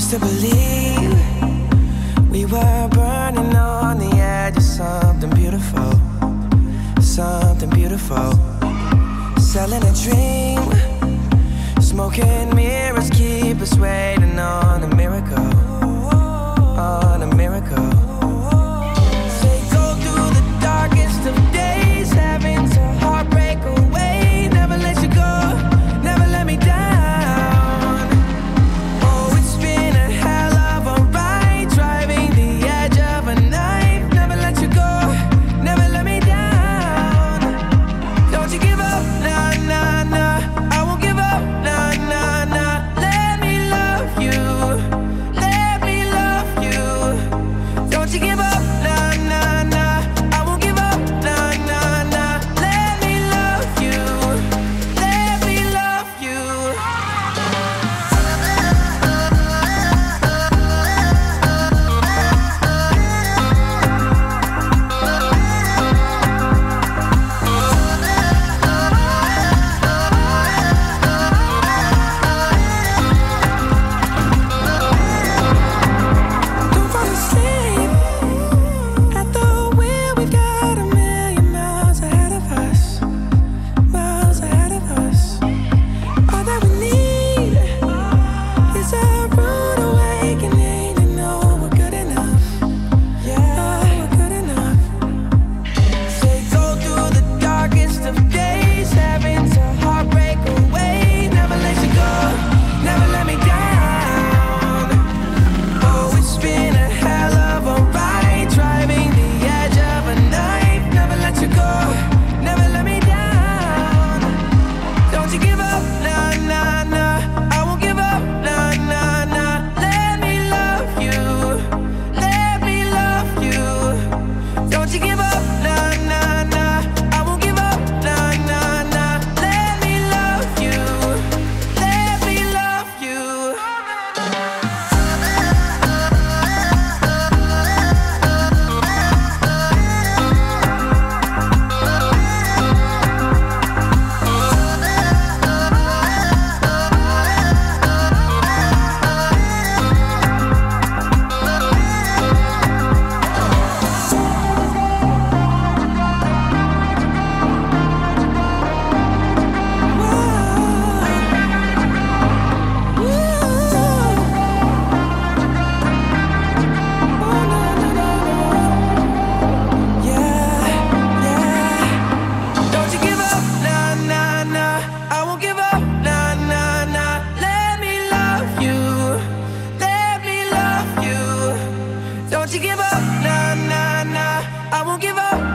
To believe we were burning on the edge of something beautiful, something beautiful. Selling a dream, smoking mirrors keep us waiting on a miracle, on a miracle. Say go through the darkest of days, having to heartbreak away. Never let you go, never let me down. Don't you give up, nah, nah, nah, I won't give up.